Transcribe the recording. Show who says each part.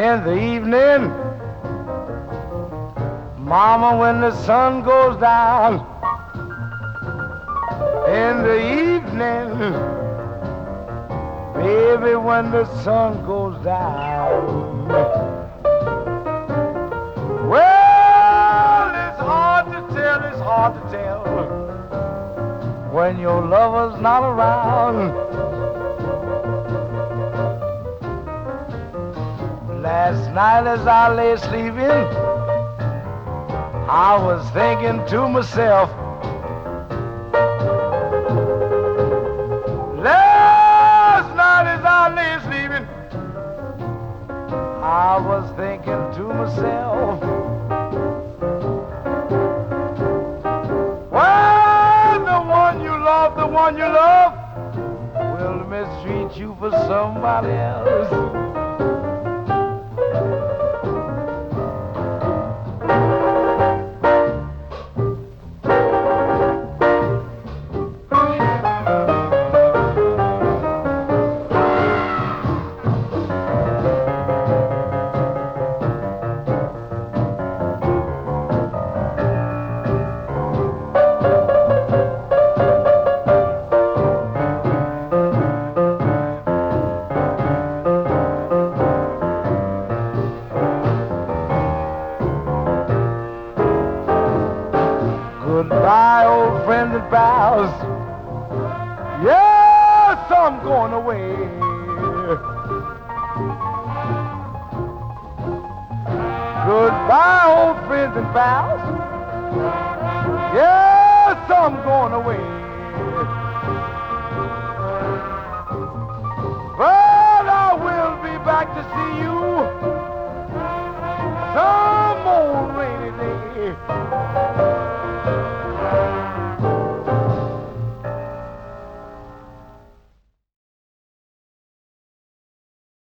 Speaker 1: in the evening, mama, when the sun goes down, in the evening, baby, when the sun goes down. Well, it's hard to tell, it's hard to tell when your lover's not around. Last night as I lay sleeping, I was thinking to myself, last night as I lay sleeping, I was thinking to myself, well, the one you love will mistreat you for somebody else. Goodbye, old friends and pals. Yes, I'm going away. Goodbye, old friends and pals. Yes, I'm going away. But I will be back to see you